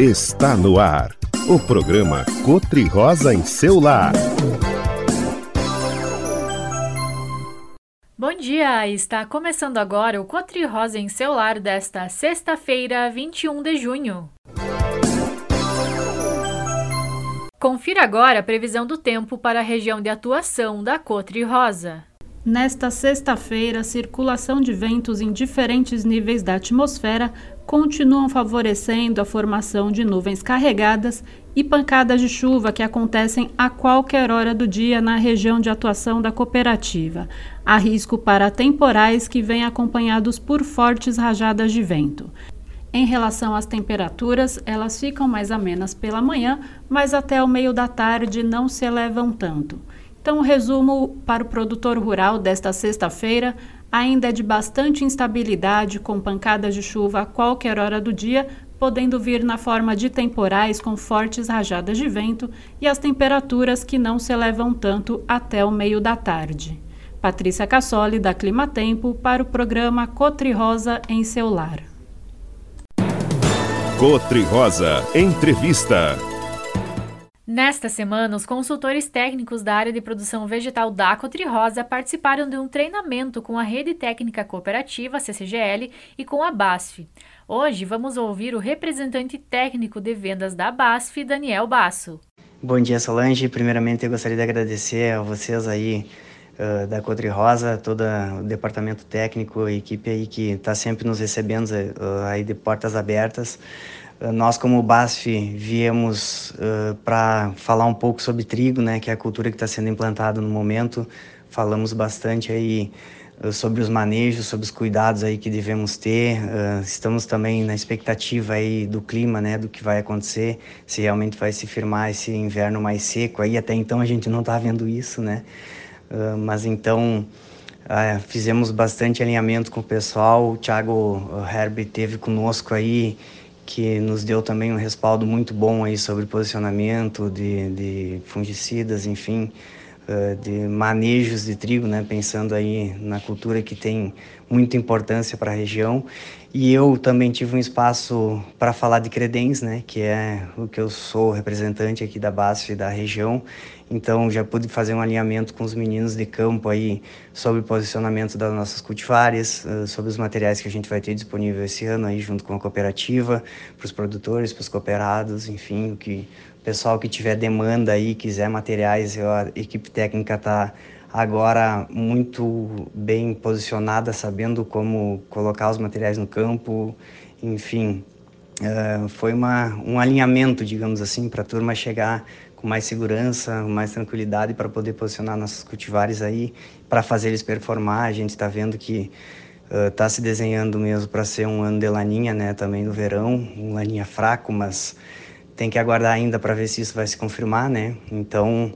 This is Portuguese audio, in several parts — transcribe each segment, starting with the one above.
Está no ar, o programa Cotri-Rosa em seu lar. Bom dia, está começando agora o Cotri-Rosa em seu lar desta sexta-feira, 21 de junho. Confira agora a previsão do tempo para a região de atuação da Cotri-Rosa. Nesta sexta-feira, a circulação de ventos em diferentes níveis da atmosfera continuam favorecendo a formação de nuvens carregadas e pancadas de chuva que acontecem a qualquer hora do dia na região de atuação da cooperativa. Há risco para temporais que vêm acompanhados por fortes rajadas de vento. Em relação às temperaturas, elas ficam mais amenas pela manhã, mas até o meio da tarde não se elevam tanto. Então, o resumo para o produtor rural desta sexta-feira ainda é de bastante instabilidade, com pancadas de chuva a qualquer hora do dia, podendo vir na forma de temporais com fortes rajadas de vento e as temperaturas que não se elevam tanto até o meio da tarde. Patrícia Cassoli, da Climatempo, para o programa Cotri-Rosa em seu lar. Cotri-Rosa Entrevista. Nesta semana, os consultores técnicos da área de produção vegetal da Cotri-Rosa participaram de um treinamento com a Rede Técnica Cooperativa, CCGL, e com a BASF. Hoje, vamos ouvir o representante técnico de vendas da BASF, Daniel Basso. Bom dia, Solange. Primeiramente, eu gostaria de agradecer a vocês aí da Cotri-Rosa, todo o departamento técnico, a equipe aí que está sempre nos recebendo aí de portas abertas. Nós, como BASF, viemos para falar um pouco sobre trigo, né, que é a cultura que está sendo implantada no momento. Falamos bastante aí sobre os manejos, sobre os cuidados aí que devemos ter. Estamos também na expectativa aí do clima, né, do que vai acontecer, se realmente vai se firmar esse inverno mais seco. Aí até então a gente não está vendo isso, né? Mas então fizemos bastante alinhamento com o pessoal. O Thiago Herb esteve conosco aí, que nos deu também um respaldo muito bom aí sobre posicionamento de fungicidas, enfim, de manejos de trigo, né, pensando aí na cultura que tem muita importância para a região. E eu também tive um espaço para falar de credens, né, que é o que eu sou representante aqui da BASF da região. Então já pude fazer um alinhamento com os meninos de campo aí sobre o posicionamento das nossas cultivares, sobre os materiais que a gente vai ter disponível esse ano aí junto com a cooperativa, para os produtores, para os cooperados, enfim, o pessoal que tiver demanda aí, quiser materiais, a equipe técnica está agora muito bem posicionada, sabendo como colocar os materiais no campo, enfim. Foi um alinhamento, digamos assim, para a turma chegar com mais segurança, mais tranquilidade para poder posicionar nossos cultivares aí, para fazer eles performar. A gente está vendo que está se desenhando mesmo para ser um ano de laninha, né, também no verão, um laninha fraco, mas tem que aguardar ainda para ver se isso vai se confirmar, né? Então,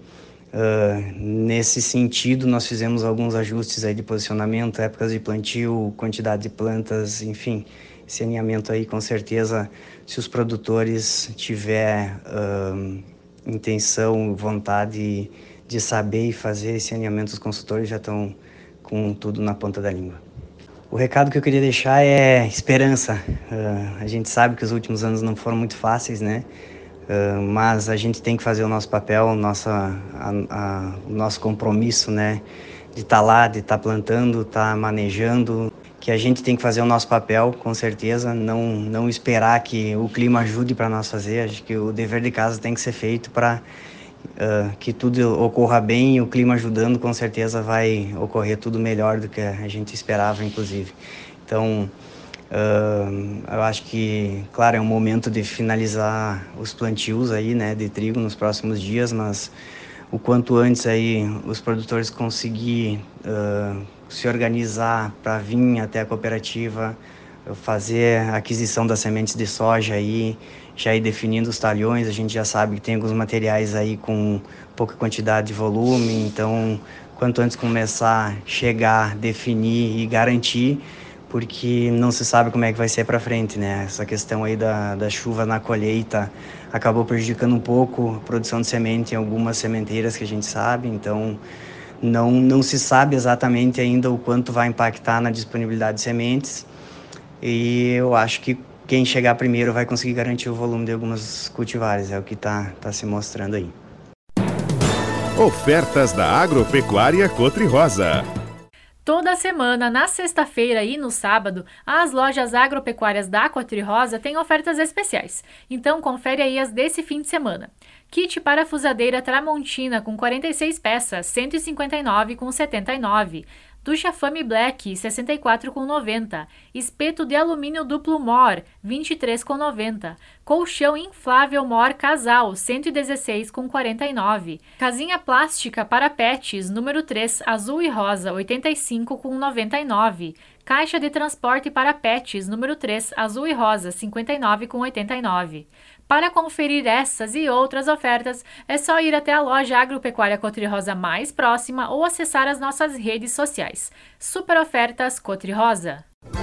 nesse sentido, nós fizemos alguns ajustes aí de posicionamento, épocas de plantio, quantidade de plantas, enfim. Esse alinhamento aí, com certeza, se os produtores tiver intenção, vontade de saber e fazer esse alinhamento, os consultores já estão com tudo na ponta da língua. O recado que eu queria deixar é esperança. A gente sabe que os últimos anos não foram muito fáceis, né? Mas a gente tem que fazer o nosso papel, o nosso compromisso, né? De estar lá, de estar plantando, estar manejando, que a gente tem que fazer o nosso papel, com certeza, não esperar que o clima ajude para nós fazer. Acho que o dever de casa tem que ser feito para que tudo ocorra bem, e o clima ajudando, com certeza vai ocorrer tudo melhor do que a gente esperava, inclusive. Então, eu acho que, claro, é um momento de finalizar os plantios aí, né, de trigo nos próximos dias, mas o quanto antes aí os produtores conseguir se organizar para vir até a cooperativa, fazer a aquisição das sementes de soja aí, já ir definindo os talhões. A gente já sabe que tem alguns materiais aí com pouca quantidade de volume, então quanto antes começar a chegar, definir e garantir, porque não se sabe como é que vai ser para frente, né? Essa questão aí da chuva na colheita acabou prejudicando um pouco a produção de semente em algumas sementeiras que a gente sabe, então não se sabe exatamente ainda o quanto vai impactar na disponibilidade de sementes. E eu acho que quem chegar primeiro vai conseguir garantir o volume de algumas cultivares, é o que tá se mostrando aí. Ofertas da Agropecuária Cotri-Rosa. Toda semana, na sexta-feira e no sábado, as lojas agropecuárias da Cotri-Rosa têm ofertas especiais. Então, confere aí as desse fim de semana. Kit parafusadeira Tramontina com 46 peças, R$ 159,79. Ducha Fame Black, R$ 64,90. Espeto de alumínio duplo Mor, R$ 23,90. Colchão inflável Mor Casal, R$ 116,49. Casinha plástica para pets, número 3, azul e rosa, R$ 85,99. Caixa de transporte para pets, número 3, azul e rosa, R$ 59,89. Para conferir essas e outras ofertas, é só ir até a loja Agropecuária Cotri-Rosa mais próxima ou acessar as nossas redes sociais. Super Ofertas Cotri-Rosa.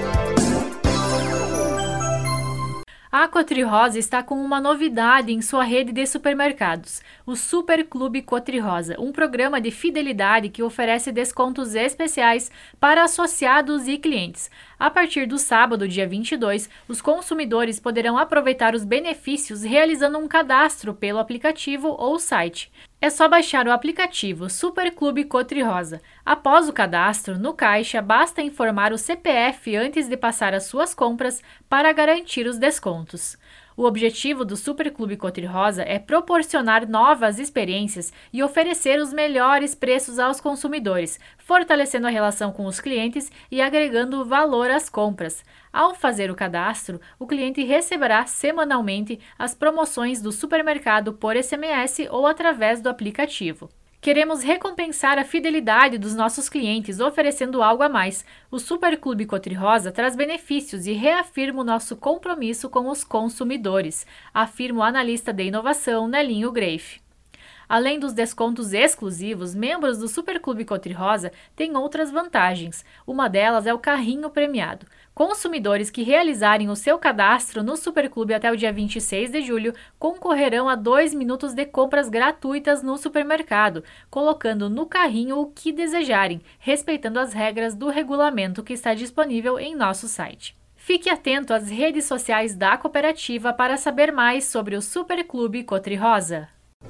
A Cotri-Rosa está com uma novidade em sua rede de supermercados, o Super Clube Cotri-Rosa, um programa de fidelidade que oferece descontos especiais para associados e clientes. A partir do sábado, dia 22, os consumidores poderão aproveitar os benefícios realizando um cadastro pelo aplicativo ou site. É só baixar o aplicativo Super Clube Cotri-Rosa. Após o cadastro, no caixa, basta informar o CPF antes de passar as suas compras para garantir os descontos. O objetivo do Super Clube Cotri-Rosa é proporcionar novas experiências e oferecer os melhores preços aos consumidores, fortalecendo a relação com os clientes e agregando valor às compras. Ao fazer o cadastro, o cliente receberá semanalmente as promoções do supermercado por SMS ou através do aplicativo. Queremos recompensar a fidelidade dos nossos clientes oferecendo algo a mais. O Super Clube Cotri-Rosa traz benefícios e reafirma o nosso compromisso com os consumidores, afirma o analista de inovação Nelinho Greiff. Além dos descontos exclusivos, membros do Super Clube Cotri-Rosa têm outras vantagens. Uma delas é o carrinho premiado. Consumidores que realizarem o seu cadastro no Super Clube até o dia 26 de julho concorrerão a 2 minutos de compras gratuitas no supermercado, colocando no carrinho o que desejarem, respeitando as regras do regulamento que está disponível em nosso site. Fique atento às redes sociais da cooperativa para saber mais sobre o Super Clube Cotri-Rosa.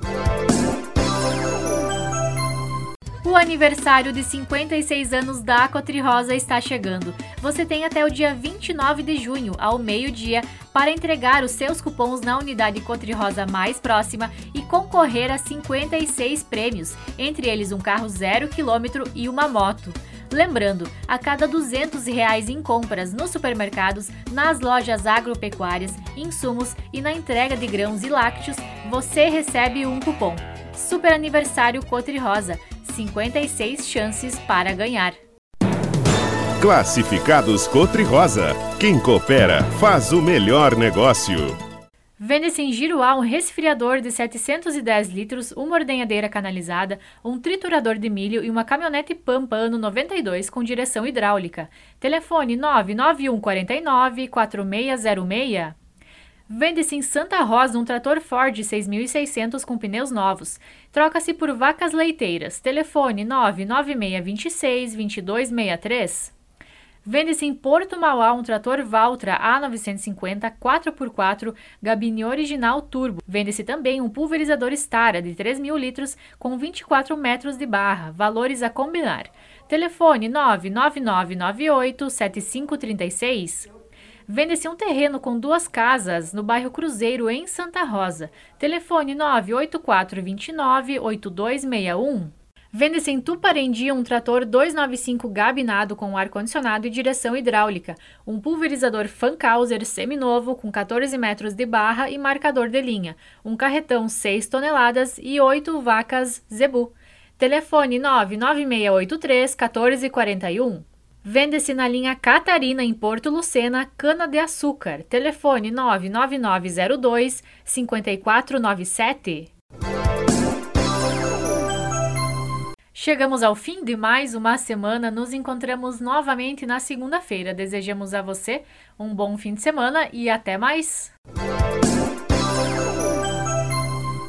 O aniversário de 56 anos da Cotri-Rosa está chegando. Você tem até o dia 29 de junho, ao meio-dia, para entregar os seus cupons na unidade Cotri-Rosa mais próxima e concorrer a 56 prêmios, entre eles um carro 0 km e uma moto. Lembrando, a cada R$ 200 em compras nos supermercados, nas lojas agropecuárias, insumos e na entrega de grãos e lácteos, você recebe um cupom. Super Aniversário Cotri-Rosa. 56 chances para ganhar. Classificados Cotri-Rosa. Quem coopera faz o melhor negócio. Vende-se em Giruá um resfriador de 710 litros, uma ordenhadeira canalizada, um triturador de milho e uma caminhonete Pampa ano 92 com direção hidráulica. Telefone 99149-4606. Vende-se em Santa Rosa um trator Ford 6.600 com pneus novos. Troca-se por vacas leiteiras. Telefone 99626-2263. Vende-se em Porto Mauá um trator Valtra A950 4x4 gabine original turbo. Vende-se também um pulverizador Stara de 3.000 litros com 24 metros de barra. Valores a combinar. Telefone 99998-7536. Vende-se um terreno com 2 casas no bairro Cruzeiro, em Santa Rosa. Telefone 98429-8261. Vende-se em Tuparendi um trator 295 gabinado com ar-condicionado e direção hidráulica, um pulverizador Fancauser seminovo com 14 metros de barra e marcador de linha, um carretão 6 toneladas e 8 vacas Zebu. Telefone 99683-1441. Vende-se na linha Catarina, em Porto Lucena, cana-de-açúcar. Telefone 99902-5497. Chegamos ao fim de mais uma semana. Nos encontramos novamente na segunda-feira. Desejamos a você um bom fim de semana e até mais!